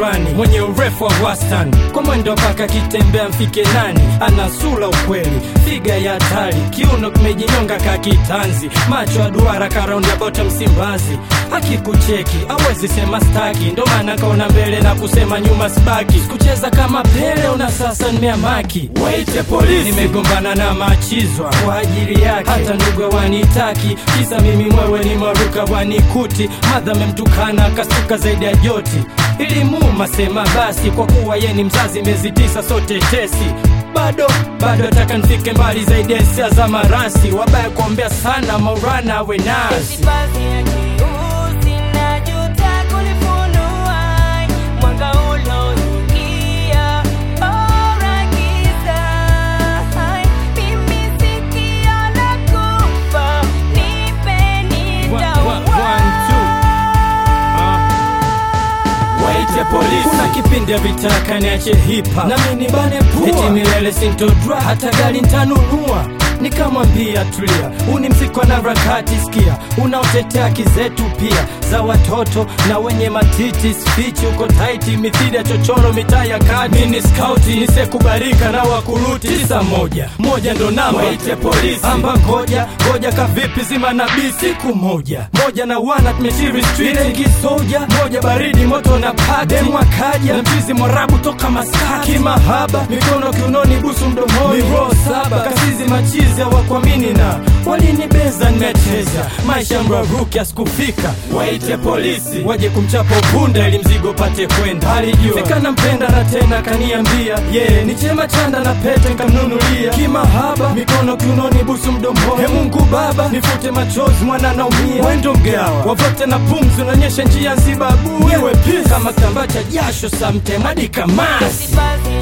fulani mwenye urefu wa wastani, kwa mwendo paka kitembea mfike nani, ana sura ukweli, figa ya hatari, kiuno kimejinyonga kakitanzi, macho ya duara karound ya bottom Msimbazi. Akikucheki hawezi sema staki, ndo maana kaona mbele na kusema nyuma sibaki. Kucheza kama Pele una sasa nimeamaki. Waite polisi, nimegombana na machizwa kwa ajili yake, hata ndugu wanitaki, kisa mimi mwewe ni maruka wanikuti. Madha memtukana kasuka zaidi ya joti, ilimuuma sema basi, kwa kuwa ye ni mzazi miezi 9 sote tesi. Bado ataka nifike mbali zaidi ya hisia za marasi, wabaya kuombea sana maurana awe nasi. Kuna kipindi ya vitaka niache hipa na mimi nibane pua, eti milele sintodra hata gari ntanunua. Nikamwambia tulia, uni mziko na rakati sikia, unaotetea kizetu pia za watoto na wenye matiti, speech uko tighti mithili ya chochoro mitaa ya kati. Mini scouti nisekubarika na wakuruti 911 ndo namba. Waite polisi, amba ngoja kavipi zima na siku moja na wana tumetiri street kisoja moja, baridi moto na pati demu akaja na mchizi mwarabu toka Maskati, mahaba mikono kiunoni busu mdomoni, miro 7 kasizi machizi hawakuamini na walinibeza nimeteza maisha mraruki asikufika. Waite polisi waje kumchapa upunda ili mzigo pate kwenda, alijua fika na mpenda na tena kaniambia ni chema chanda na pete nikamnunulia, kimahaba mikono kiunoni busu mdomoni. Mungu Baba nifute machozi mwana naumia, wendo mgawa wavote na pumzi unaonyesha njia zibabu, wewe pisi kama kitambaa cha jasho samtema hadi kamasi.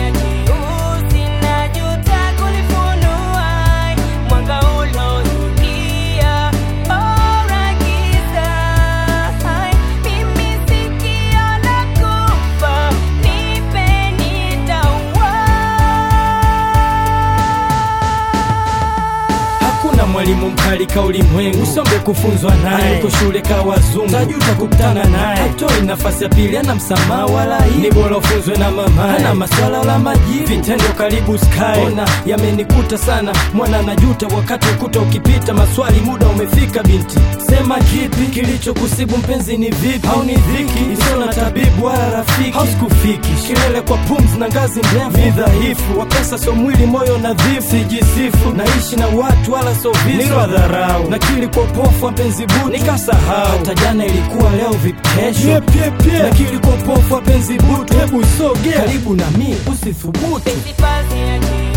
Mwalimu mkali ka ulimwengu, usombe kufunzwa naye, uko shule ka wazungu, tajuta kukutana naye, hatoi nafasi ya pili, ana msamaha wala hii, ni bora ufunzwe na mama, ana maswala la majibu, vitendo karibu sky. Ona yamenikuta sana, mwana najuta wakati ukuta ukipita, maswali muda umefika binti, sema kipi kilicho kusibu mpenzi, ni vipi au ni dhiki isio na tabibu wala rafiki, hausikufiki kilele kwa pumzi na ngazi ndefu, ni dhaifu wa pesa so mwili moyo nadhifu, sijisifu naishi na watu wala so nilo dharau, nakili kwa pofu wa penzi butu nikasahau, hata jana ilikuwa leo vipesho, nakili kwa pofu wa penzi butu, hebu soge karibu na mimi usithubutu.